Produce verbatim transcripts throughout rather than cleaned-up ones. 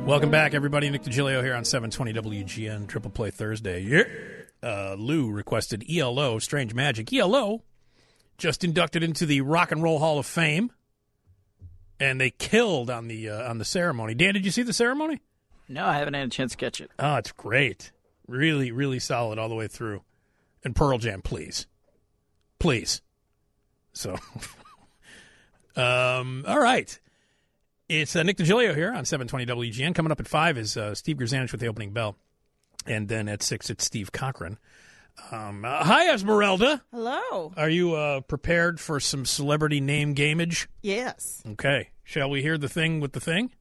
Welcome back, everybody. Nick DiGilio here on seven twenty W G N Triple Play Thursday. Yeah. Uh, Lou requested E L O, Strange Magic. E L O just inducted into the Rock and Roll Hall of Fame, and they killed on the uh, on the ceremony. Dan, did you see the ceremony? No, I haven't had a chance to catch it. Oh, it's great. Really, really solid all the way through. And Pearl Jam, please. Please. So, um, all right. It's uh, Nick DiGilio here on seven twenty W G N. Coming up at five is uh, Steve Grzanich with the opening bell. And then at six, it's Steve Cochran. Um, uh, hi, Esmeralda. Hello. Are you uh, prepared for some celebrity name gamage? Yes. Okay. Shall we hear the thing with the thing?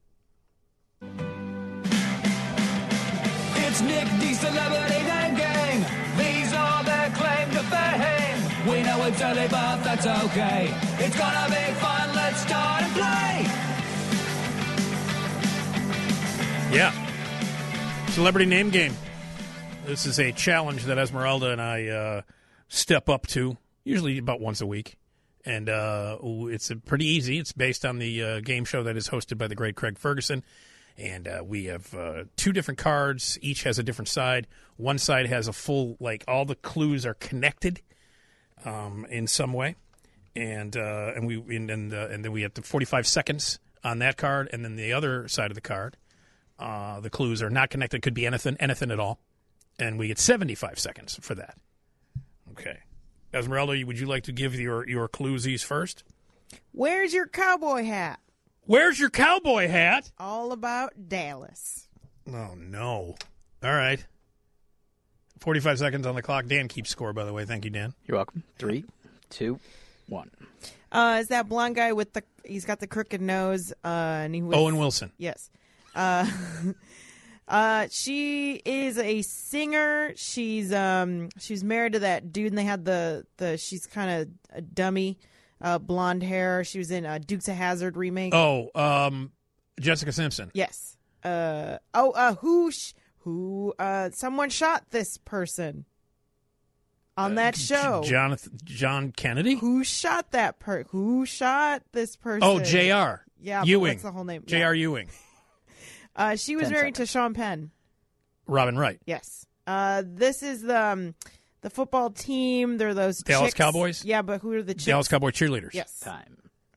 It's Nick D Celebrity Name Game. These are their claim to fame. We know it's early, but that's okay. It's gonna be fun. Let's start and play. Yeah. Celebrity name game. This is a challenge that Esmeralda and I uh, step up to, usually about once a week. And uh, it's pretty easy. It's based on the uh, game show that is hosted by the great Craig Ferguson. And uh, we have uh, two different cards. Each has a different side. One side has a full, like, all the clues are connected um, in some way. And uh, and we and and, uh, and then we have the forty-five seconds on that card. And then the other side of the card, uh, the clues are not connected. Could be anything, anything at all. And we get seventy-five seconds for that. Okay. Esmeralda, would you like to give your, your cluesies first? Where's your cowboy hat? Where's your cowboy hat? All about Dallas. Oh, no. All right. forty-five seconds on the clock. Dan keeps score, by the way. Thank you, Dan. You're welcome. Three, two, one. Uh, is that blonde guy with the? He's got the crooked nose. Uh, and he was, Owen Wilson. Yes. Uh, uh, she is a singer. She's um she's married to that dude, and they had the the. She's kind of a dummy. Uh, blonde hair. She was in a Dukes of Hazzard remake. Oh, um, Jessica Simpson. Yes. Uh oh. Uh, who? Sh- who? Uh, someone shot this person on that show. Jonathan John Kennedy. Who shot that per? Who shot this person? Oh, J R. Yeah, Ewing. That's the whole name. J R. Ewing. Uh, she was Ten married seconds. to Sean Penn. Robin Wright. Yes. Uh, this is the um, the football team. They're those Dallas chicks. Cowboys? Yeah, but who are the chicks? Dallas Cowboy cheerleaders. Yes. Time.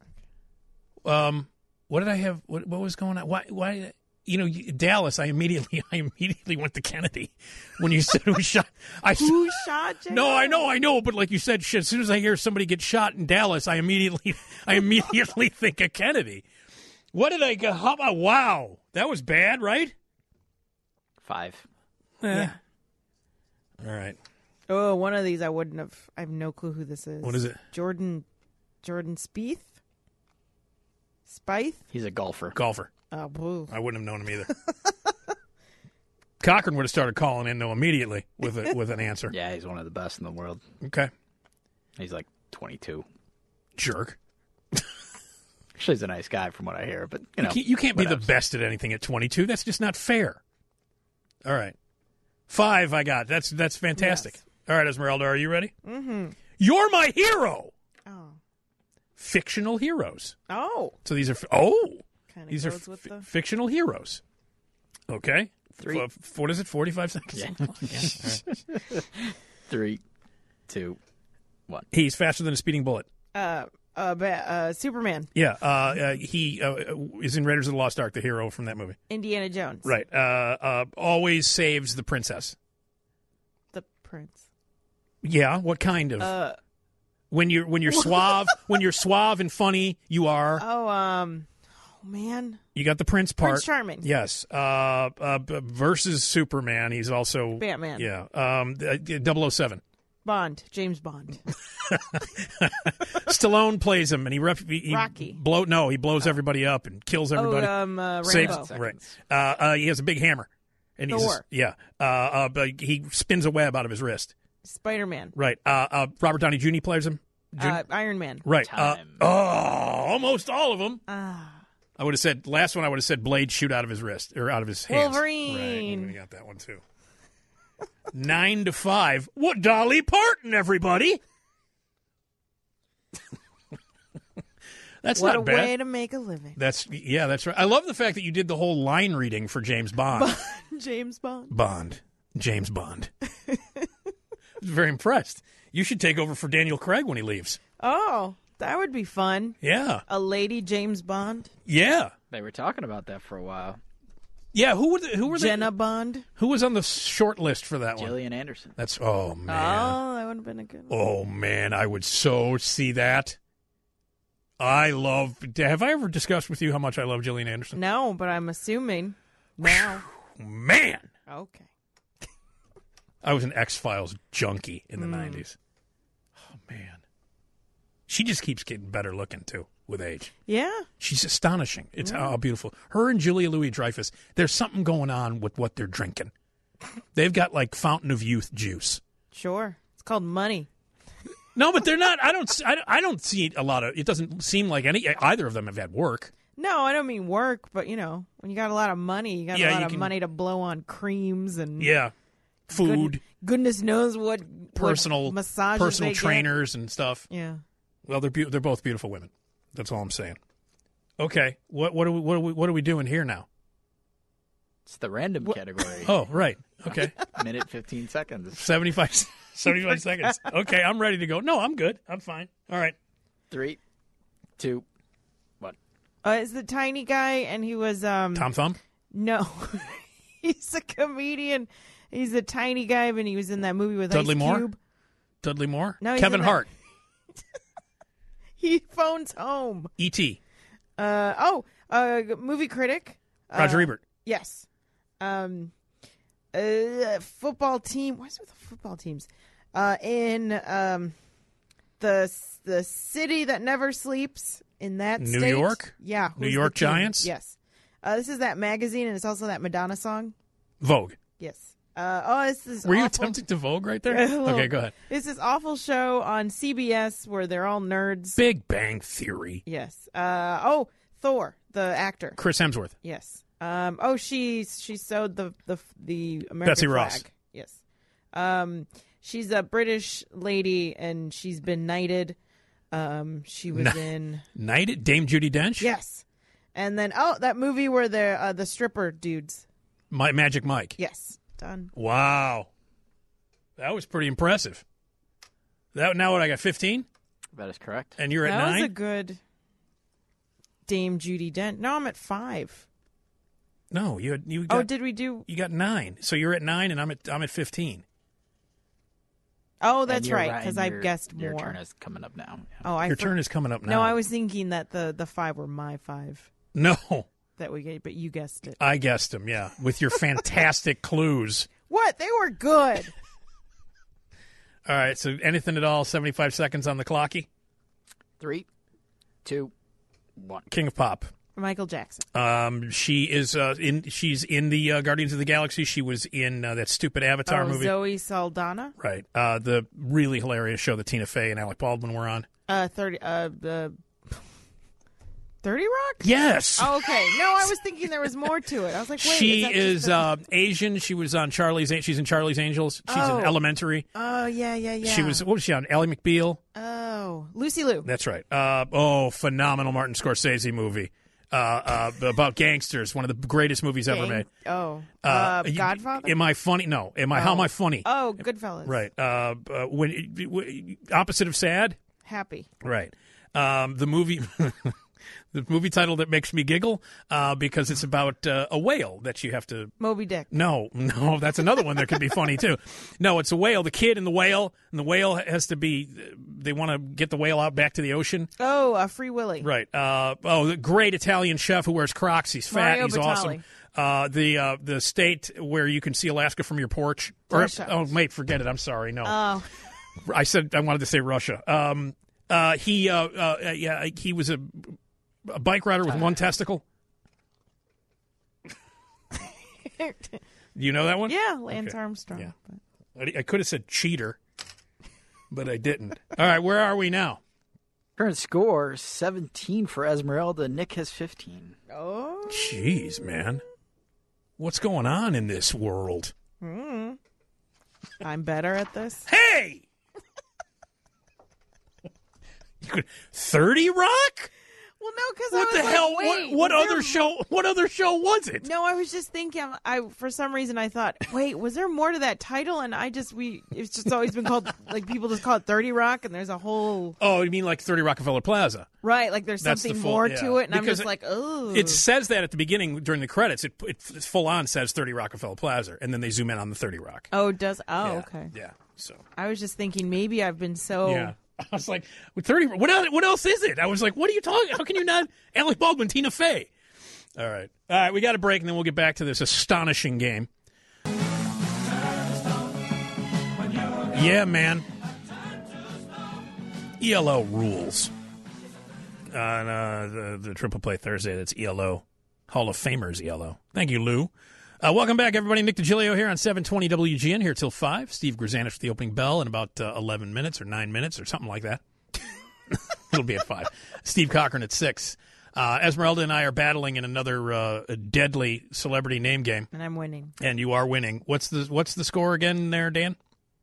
Um, what did I have? What, what was going on? Why? Why? You know, Dallas. I immediately, I immediately went to Kennedy when you said who shot. I Who shot J R? No, I know, I know, but like you said, shit, as soon as I hear somebody get shot in Dallas, I immediately, I immediately think of Kennedy. What did I go? How about? Wow, that was bad, right? Five. Yeah. All right. Oh, one of these I wouldn't have. I have no clue who this is. What is it? Jordan. Jordan Spieth. Spieth. He's a golfer. Golfer. Oh, boo. I wouldn't have known him either. Cochran would have started calling in though immediately with a, with an answer. Yeah, he's one of the best in the world. Okay. He's like twenty-two. Jerk. Actually, he's a nice guy from what I hear, but, you know. You can't, you can't be the whatevs. best at anything at twenty-two. That's just not fair. All right. Five I got. That's that's fantastic. Yes. All right, Esmeralda, are you ready? Mm-hmm. You're my hero. Oh. Fictional heroes. Oh. So these are, oh, Kind of these are goes with f- the. fictional heroes. Okay. Three. F- f- what is it, forty-five seconds? Yeah. Yeah. All right. Three, two, one. He's faster than a speeding bullet. Uh, uh, ba- uh, Superman. Yeah. Uh, uh, he uh, is in Raiders of the Lost Ark, the hero from that movie. Indiana Jones. Right. Uh, uh, always saves the princess. The Prince. Yeah. What kind of? Uh. When you're when you're suave, when you're suave and funny, you are. Oh, um. Oh, man. You got the prince part. Prince Charming. Yes. Uh, uh, b- versus Superman, he's also Batman. Yeah. Um, uh, double oh seven. Bond. James Bond. Stallone plays him, and he, rep- he, he Rocky. Blow no, he blows everybody up and kills everybody. Oh, um, uh, Saves Rambo. right. Uh, uh, he has a big hammer, and he's Thor. yeah. Uh, uh, but he spins a web out of his wrist. Spider-Man. Right. Uh, uh, Robert Downey Junior plays him. Jun- Uh, Iron Man. right. Uh, Time. oh, almost all of them. Ah. I would have said last one. I would have said blade shoot out of his wrist or out of his hands. Wolverine. Right. I got that one too. Nine to five. What Dolly Parton, everybody? That's what not a bad. way to make a living. That's yeah, that's right. I love the fact that you did the whole line reading for James Bond. James Bond. Bond. James Bond. I was very impressed. You should take over for Daniel Craig when he leaves. Oh, that would be fun. Yeah. A lady James Bond. Yeah. They were talking about that for a while. Yeah, who were the, who were Jenna the, Bond. Who was on the short list for that one? Gillian Anderson. That's oh man. Oh, that would have been a good one. Oh man, I would so see that. I love. Have I ever discussed with you how much I love Gillian Anderson? No, but I'm assuming now. Man, Okay. I was an X-Files junkie in the Mm. nineties. Oh man, she just keeps getting better looking too with age. Yeah. She's astonishing. It's oh, beautiful. Her and Julia Louis-Dreyfus. There's something going on with what they're drinking. They've got like Fountain of Youth juice. Sure. It's called money. No, but they're not. I don't. I don't, I don't see a lot of. It doesn't seem like any either of them have had work. No, I don't mean work, but you know, when you got a lot of money, you got Yeah, a lot you of can- money to blow on creams and Yeah, food, good- goodness knows what personal what massages personal they get. trainers and stuff. Yeah. Well, they're be- they're both beautiful women. That's all I'm saying. Okay, what what are we what are we what are we doing here now? It's the random category. Oh, right. Okay, Minute fifteen seconds. seventy-five, seventy-five seconds. Okay, I'm ready to go. No, I'm good. I'm fine. All right. Three, two, one. Uh, it's the tiny guy, and he was um Tom Thumb. no, he's a comedian. He's a tiny guy, but he was in that movie with Dudley Ice Moore? Cube. Dudley Moore. No, he's Kevin in that- Hart. He phones home. E T. Uh oh, uh, movie critic. Roger uh, Ebert. Yes. Um, uh, football team. What's with the football teams? Uh, in um, the the city that never sleeps in that New state. York? Yeah. New who's York the team? Giants? Yes. Uh, this is that magazine, and it's also that Madonna song. Vogue. Yes. Uh, oh, it's this. Were you awful, attempting to Vogue right there? A little. Okay, go ahead. It's this awful show on C B S where they're all nerds. Big Bang Theory. Yes. Uh, oh, Thor, the actor. Chris Hemsworth. Yes. Um. Oh, she she sewed the the the American Betsy flag. Ross. Yes. Um. She's a British lady, and she's been knighted. Um. She was Kn- in. Knighted Dame Judi Dench. Yes. And then oh, that movie where the uh, the stripper dudes. My Magic Mike. Yes. Done. Wow, that was pretty impressive. That now what I got fifteen, That is correct. and you're at that nine. was a good. Dame Judi Dent. No, I'm at five. No, you had, you got, Oh, did we do? you got nine. So you're at nine, and I'm at I'm at fifteen. Oh, And that's you're right, and because I your- guessed Your more. turn is coming up now. Yeah. Oh, I Your for- turn is coming up now. No, I was thinking that the the five were my five no. that we gave, but you guessed it. I guessed them. Yeah, with your fantastic clues. What? They were good. All right. So anything at all? Seventy-five seconds on the clocky. Three, two, one. King of Pop. Michael Jackson. Um, she is uh, in. She's in the uh, Guardians of the Galaxy. She was in uh, that stupid Avatar oh, movie. Zoe Saldana. Right. Uh, the really hilarious show that Tina Fey and Alec Baldwin were on. Uh, thirty. Uh, the Thirty Rock. Yes. Oh, okay. No, I was thinking there was more to it. I was like, wait. she is, that is just the- uh, Asian. She was on Charlie's. She's in Charlie's Angels. She's Oh. in Elementary. Oh yeah, yeah, yeah. She was. What was she on? Ellie McBeal. Oh, Lucy Liu. That's right. Uh, oh, phenomenal Martin Scorsese movie uh, uh, about gangsters. One of the greatest movies ever Gang- made. Oh, Uh, uh, you- Godfather. Am I funny? No. Am I? How am I funny? Oh, Goodfellas. Right. Uh, uh, when w- opposite of sad. Happy. Right. Um, the movie. The movie title that makes me giggle uh, because it's about uh, a whale that you have to. Moby Dick. No, no, that's another one that could be funny too. No, it's a whale. The kid and the whale, and the whale has to be. They want to get the whale out back to the ocean. Oh, uh, Free Willy. Right. Uh, oh, the great Italian chef who wears Crocs. He's fat. Mario He's Batali. awesome. Uh, the uh, the state where you can see Alaska from your porch. Or, Russia. oh, mate, forget it. I'm sorry. No, Oh, I said I wanted to say Russia. Um, uh, he uh, uh, yeah, he was a. A bike rider with one testicle. You know that one? yeah, Lance Okay. Armstrong. Yeah. but- I, I could have said cheater, but I didn't. All right, where are we now? Current score seventeen for Esmeralda. Nick has fifteen. Oh, Jeez, man. What's going on in this world? I'm better at this. Hey! You could thirty Rock? Well, no, because I What was the like, hell? Wait, what what was other there- show? What other show was it? No, I was just thinking. I for some reason I thought, wait, was there more to that title? And I just we it's just always been called like people just call it thirty Rock, and there's a whole Oh, you mean like thirty Rockefeller Plaza? right, like there's That's the something full- more yeah. to it, and I'm Because just it- like, oh, It says that at the beginning during the credits. It, it full on says thirty Rockefeller Plaza, and then they zoom in on the thirty Rock. oh, it does oh, yeah. okay. Yeah. So I was just thinking maybe I've been so yeah, I was like, with thirty. What else? What else is it? I was like, what are you talking? How can you not? Alec Baldwin, Tina Fey. All right, all right. We got a break, and then we'll get back to this astonishing game. Yeah, man. E L O rules. On uh, the, the Triple Play Thursday, that's E L O. Hall of Famers E L O. Thank you, Lou. Uh, welcome back, everybody. Nick DiGilio here on seven twenty W G N, here till five. Steve Grzanich with the opening bell in about uh, eleven minutes or nine minutes or something like that. It'll be at five. Steve Cochran at six. Uh, Esmeralda and I are battling in another uh, deadly celebrity name game, and I'm winning. and you are winning. What's the What's the score again there, Dan?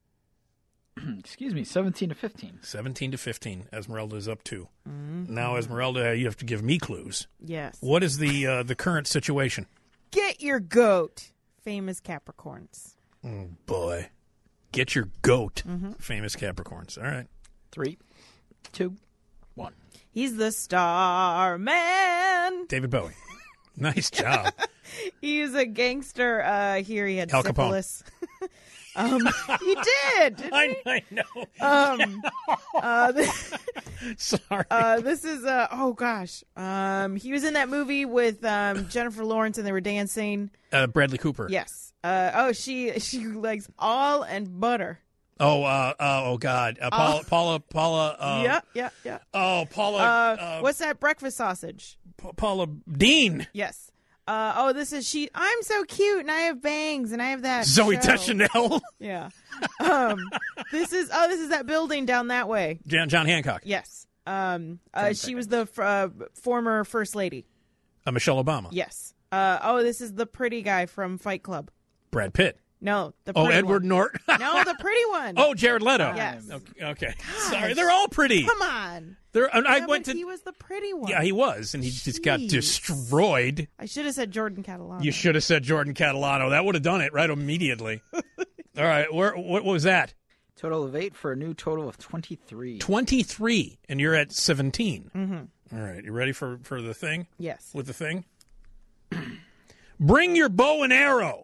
Excuse me, seventeen to fifteen. seventeen to fifteen. Esmeralda is up two. Mm-hmm. Now, Esmeralda, you have to give me clues. Yes. What is the uh, the current situation? Get your goat, famous Capricorns. Oh, boy. Get your goat, Mm-hmm. famous Capricorns. All right. Three, two, one. He's the star man. David Bowie. Nice job. He was a gangster. Uh, here he had Al Capone. syphilis. um, he did. didn't I, he? I know. Um, uh, th- Sorry. uh, this is uh, oh gosh. Um, he was in that movie with um, Jennifer Lawrence, and they were dancing. Uh, Bradley Cooper. Yes. Uh, oh, she she likes all and butter. Oh, uh, uh, oh, God. Uh, Paula, Paula, Paula. Uh, yeah, yeah, yeah. Oh, Paula. Uh, Uh, what's that breakfast sausage? Pa- Paula Dean. Yes. Uh, oh, this is she. I'm so cute, and I have bangs, and I have that. Zoe show. Deschanel. Yeah. Um, this is oh, this is that building down that way. John, John Hancock. Yes. Um, uh, she was the uh, former first lady. Uh, Michelle Obama. Yes. Uh, oh, this is the pretty guy from Fight Club. Brad Pitt. No, the Oh, pretty Edward one. Norton. No, the pretty one. Oh, Jared Leto. Yes. Okay. okay. Sorry, they're all pretty. Come on. They're, and I Yeah, went but to. he was the pretty one. Yeah, he was, and he just got Jeez. destroyed. I should have said Jordan Catalano. You should have said Jordan Catalano. That would have done it right immediately. All right, where, what was that? Total of eight for a new total of twenty-three. twenty-three, and you're at seventeen. Mm-hmm. All right, you ready for, for the thing? Yes. With the thing? Bring your bow and arrow.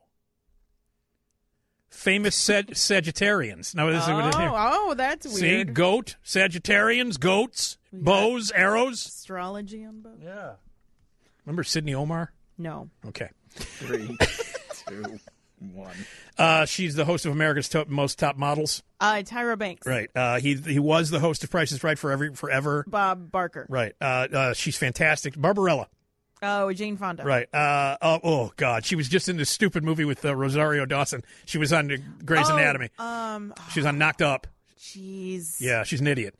Famous Sag- Sagittarians. Now, this is what it is here. Oh, oh, that's See, weird. goat, Sagittarians, goats, bows, arrows. Astrology on both? Yeah. Remember Sydney Omar? No. Okay. Three, two, one. Uh, she's the host of America's Top, Most Top Models. Uh, Tyra Banks. Right. Uh, he he was the host of Price is Right for every forever. Bob Barker. Right. Uh, uh, she's fantastic. Barbarella. Oh, Jane Fonda. Right. Uh, oh, oh, God. She was just in this stupid movie with uh, Rosario Dawson. She was on uh, Grey's Oh, Anatomy. Um. She was on Knocked Up. Jeez. Yeah, she's an idiot.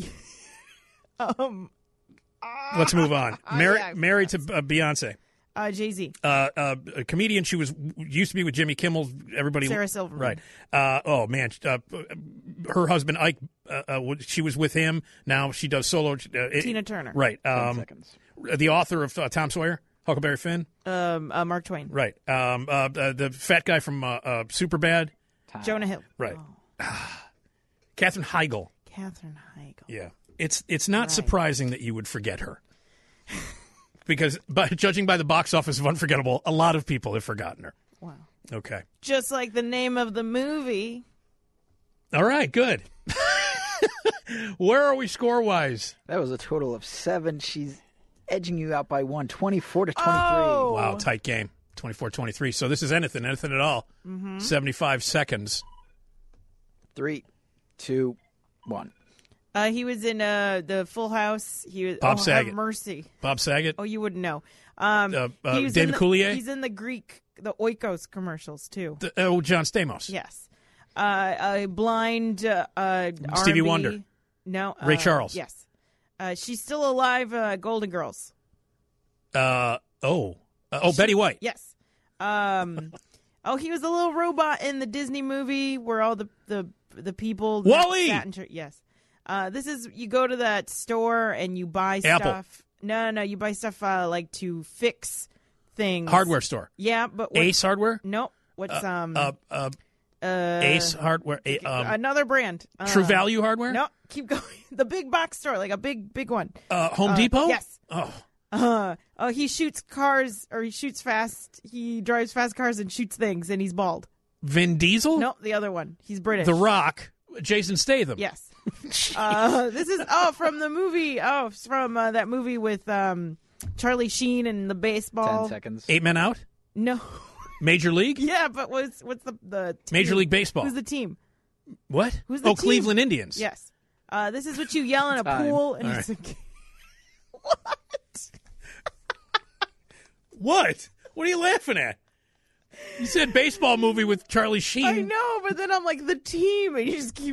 Um. Let's move on. Ah, Mar- yeah, married to uh, Beyonce. Uh, Jay Z. Uh, uh, a comedian. She was used to be with Jimmy Kimmel. Everybody. Sarah Silverman. Right. Uh, oh man. Uh, her husband Ike. Uh, uh, she was with him. Now she does solo. Uh, Tina Turner. Right. Ten Um, seconds. the author of uh, Tom Sawyer, Huckleberry Finn. Um. Uh, Mark Twain. Right. Um. Uh, uh, the fat guy from uh, uh, Superbad. Time. Jonah Hill. Right. Oh, Katherine Heigl. Katherine Heigl. Yeah. It's it's not Right. surprising that you would forget her. Because, by judging by the box office of Unforgettable, a lot of people have forgotten her. Wow. Okay. Just like the name of the movie. All right, good. Where are we score-wise? That was a total of seven. She's edging you out by one. twenty-four to twenty-three. Oh. Wow, tight game. twenty-four twenty-three. So this is anything, anything at all. Mm-hmm. seventy-five seconds. Three, two, one. Uh, he was in uh the Full House. He was Bob oh, Saget. Have mercy. Bob Saget. Oh, you wouldn't know. Um, Uh, uh, he was David in the, Coulier? He's in the Greek, the Oikos commercials too. The- oh, John Stamos. Yes. Uh, a blind uh, uh, Stevie R and B. Wonder. No. Ray uh, Charles. Yes. Uh, she's still alive. Uh, Golden Girls. Uh, oh. Uh, oh, Betty White. Yes. Um. oh, he was a little robot in the Disney movie where all the the the people Wall-E! sat in church. Yes. Uh, this is you go to that store and you buy Apple. stuff. No, no, no. You buy stuff uh, like to fix things. Hardware store. Yeah, but what, Ace Hardware. No, what's Uh, um uh, uh, uh, Ace Hardware. A, um, another brand? Uh, True Value Hardware. No, keep going. The big box store, like a big, big one. Uh, Home Uh, Depot. yes. Oh, Uh, oh, he shoots cars, or he shoots fast. He drives fast cars and shoots things, and he's bald. Vin Diesel. No, the other one. He's British. The Rock. Jason Statham. Yes. uh, this is oh from the movie. Oh, it's from uh, that movie with um, Charlie Sheen and the baseball. Ten seconds. Eight Men Out. No. Major League. Yeah, but what's what's the the team? Major League Baseball. Who's the team? What? Who's the oh, team? Cleveland Indians. Yes. Uh, this is what you yell in a Time. pool, and All it's right. like, what? What? What are you laughing at? You said baseball movie with Charlie Sheen. I know, but then I'm like the team, and you just keep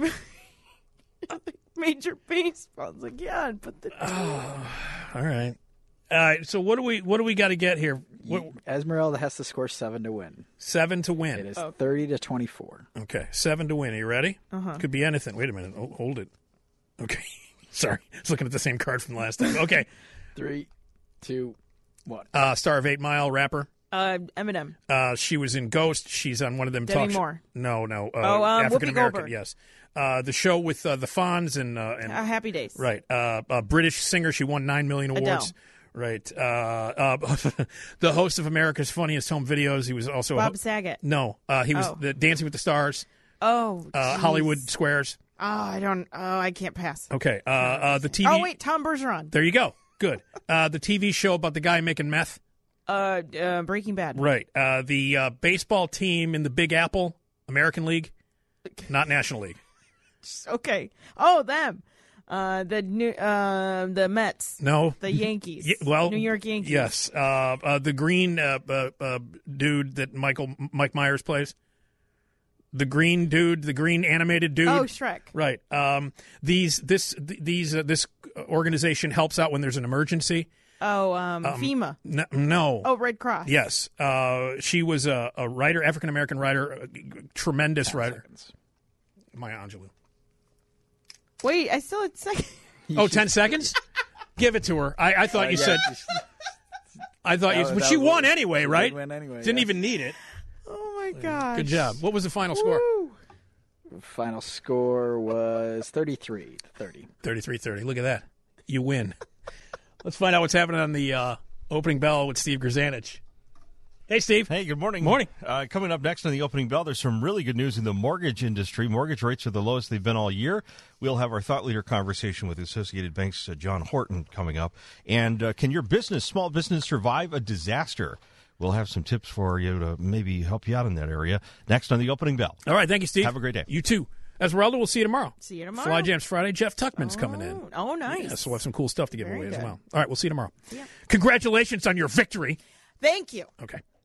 Major Baseball. It's like yeah, but the team. All right. All right. So what do we what do we got to get here? What, Esmeralda has to score seven to win. seven to It win. is thirty to twenty-four. Okay, seven to win. Are you ready? Uh-huh. Could be anything. Wait a minute. Oh, hold it. Okay. Sorry, I was looking at the same card from last time. Okay. Three, two, one. Uh, Star of Eight Mile rapper. Uh, Eminem. Uh, she was in Ghost. She's on one of them Demi talk. sh- Moore. No, no. Uh, Oh, um, African Whoopi American. Goldberg. Yes. Uh, the show with uh, the Fonz and uh, and Uh, Happy Days. right. Uh, a British singer. She won nine million awards. Adele. Right. Uh, uh, the host of America's Funniest Home Videos. He was also a Bob ho- Saget. No, uh, he was Oh. the Dancing with the Stars. Oh, Uh, jeez. Hollywood Squares. Oh, I don't. Oh, I can't pass. Okay. Uh, uh, the T V. Oh wait, Tom Bergeron. There you go. Good. Uh, the T V show about the guy making meth. Uh, uh Breaking Bad. Right. Uh, the uh, baseball team in the Big Apple, American League, not National League. Okay. Oh, them. Uh, the new, uh, the Mets. No. The Yankees. Ye- well, New York Yankees. Yes. Uh, uh, the green uh, uh, uh, dude that Michael Mike Myers plays. The green dude, the green animated dude. Oh, Shrek. Right. Um, these this th- these uh, this organization helps out when there's an emergency. Oh, um, FEMA. No. no. Oh, Red Cross. Yes. Uh, she was a, a writer, African American writer, a tremendous writer. Seconds. Maya Angelou. Wait, I still had second. Oh, ten seconds? Give it to her. I, I thought Uh, you yeah, said. just- I thought you. That- But that she was- won anyway, she right? win anyway, Didn't yes. even need it. Oh my gosh. Good job. What was the final score? Woo. Final score was thirty-three to thirty. thirty-three thirty. Look at that. You win. Let's find out what's happening on the uh, opening bell with Steve Grzanich. Hey, Steve. Hey, good morning. Morning. Uh, coming up next on the opening bell, there's some really good news in the mortgage industry. Mortgage rates are the lowest they've been all year. We'll have our thought leader conversation with Associated Bank's uh, John Horton coming up. And uh, can your business, small business, survive a disaster? We'll have some tips for you to maybe help you out in that area. Next on the opening bell. All right. Thank you, Steve. Have a great day. You too. Esmeralda, we'll see you tomorrow. See you tomorrow. Fly Jams Friday. Jeff Tuckman's coming in. Oh, nice. Yeah, so we'll have some cool stuff to give Very away as good. well. All right. We'll see you tomorrow. Yeah. Congratulations on your victory. Thank you. Okay.